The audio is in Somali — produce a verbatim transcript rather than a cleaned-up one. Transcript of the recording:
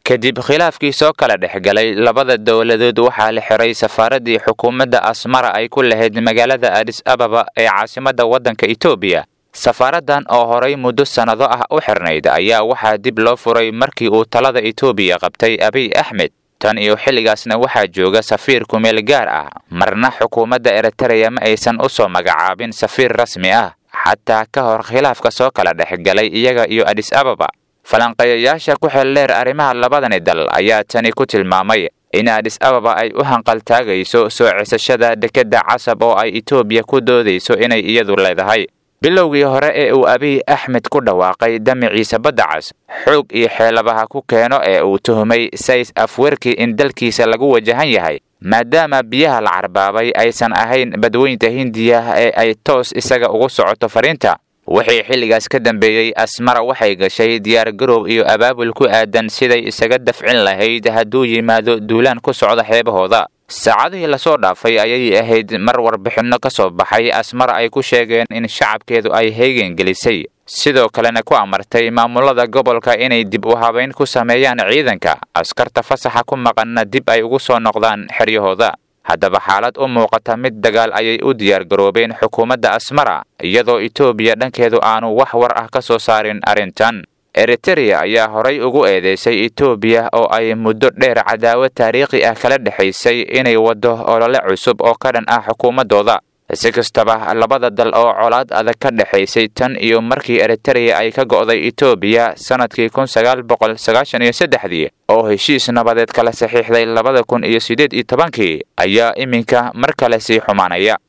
kadib khilaafkii soo kala dhexgalay labada dowladood waxaa la xiray safaaradii xukuumadda Asmara ay ku lahayd magaalada Addis Ababa ee caasimadda waddanka Itoobiya. Safaaradan oo horay muddo sanado ah u xirnayd ayaa waxaa dib loo furay markii uu talada Itoobiya qabtay Abiy Ahmed. tan iyo xilligaasna waxaa jooga safiir ku meel gaar ah, marna xukuumadda Eritrea ma aysan u soo magacaabin safiir rasmi ah xataa ka hor khilaafka soo kala dhexgalay iyaga iyo Addis Ababa. falanqeeyayaasha ku xeeldheer arrimaha labadani dal ayaa tani ku tilmaamay in Addis Ababa ay u hanqaltaagayso soo cisashada dekedda Casab oo ay Itoobiya ku doodayso inay iyadu leedahay. bilowgii hore ee uu Abiy Ahmed ku dhawaaqay damiciisa badda cas, xoog iyo xeelabaha ku keeno ee uu tuhumay Isaias Afwerki in dalkiisa lagu wajahan yahay, maadaama biyaha la carbaabay aysan ahayn badweynta Hindiya ee ay toos isaga ugu socoto fariinta. wixii xilligaas ka dambeeyay Asmara waxay gashay diyaar garoob iyo abaabul ku aadan siday isaga dafcin lahayd hadduu yimaado duulaan ku socda xeebahooda. saacadihii la soo dhaafay ayay ahayd mar warbixino ka soo baxay Asmara ay ku sheegeen in shacabkeedu ay heegan gelisay, sidoo kalena ku amartay maamulada gobolka inay dib u habeyn ku sameeyaan ciidanka, askarta fasaxa ku maqanna dib ay ugu soo noqdaan xeryahooda. haddaba xaalad u muuqata mid dagaal ayay u diyaar garoobeen xukuumadda Asmara, iyadoo Itoobiya dhankeedu aanu wax war ah ka soo saarin arrintan. Eritrea ayaa horay ugu eedeysay Itoobiya oo ay muddo dheer cadaawad taariikhi ah kala dhaxaysay inay wado olole cusub oo ka dhan ah xukuumadooda. si kastaba labada dal oo colaad adag ka dhaxaysay tan iyo markii Eritrea ay ka go'day Itoobiya sanadkii kun sagaal boqol sagaashan iyo saddex oo heshiis nabadeed kala saxiixday labada kun iyo siddeed iyo toban ayaa iminka mar kale sii xumaanaya.